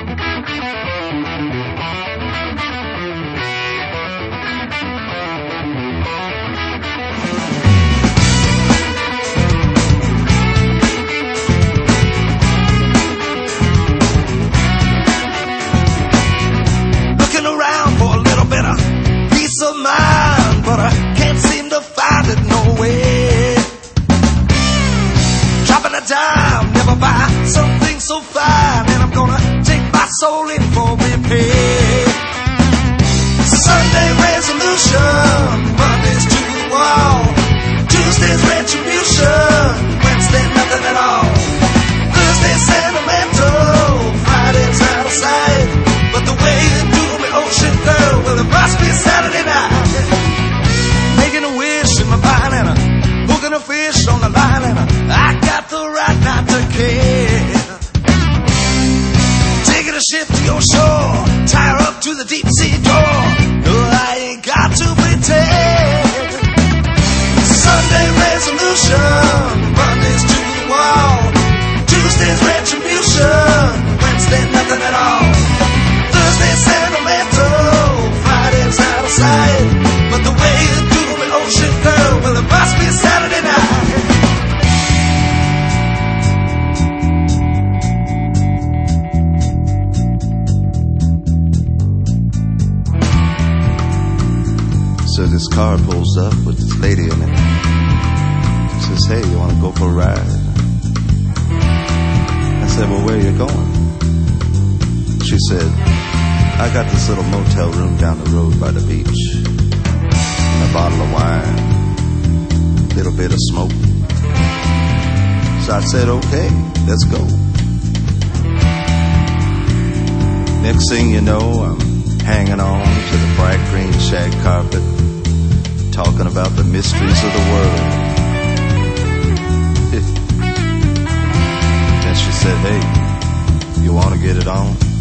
But I can't seem to find it nowhere. Dropping a dime, never buy something so fine, and I'm gonna take my soul in for repair. Sunday resolution, Monday's to the wall, Tuesday's retribution, Wednesday nothing at all, Thursday sentimental, Friday's out of sight. But the way you do me, ocean girl, well it must be Saturday night. Making a wish in my pine and hooking a fish on the line, and I got the right not to care. Taking a ship to your shore, tie her up to the deep sea door. No, I ain't got to pretend. Sunday resolution, Monday's to the wall, Tuesday's retribution, Wednesday nothing at all, Thursday sentimental, Friday's out of sight. But the way you do me, ocean girl, well it must be Saturday night. So this car pulls up with this lady in it. Says, hey, you wanna go for a ride? I said, well, where are you going? She said, I got this little motel room down the road by the beach, and a bottle of wine, a little bit of smoke. So I said, okay, let's go. Next thing you know, I'm hanging on to the bright green shag carpet, talking about the mysteries of the world. Then she said, hey, you want to get it on?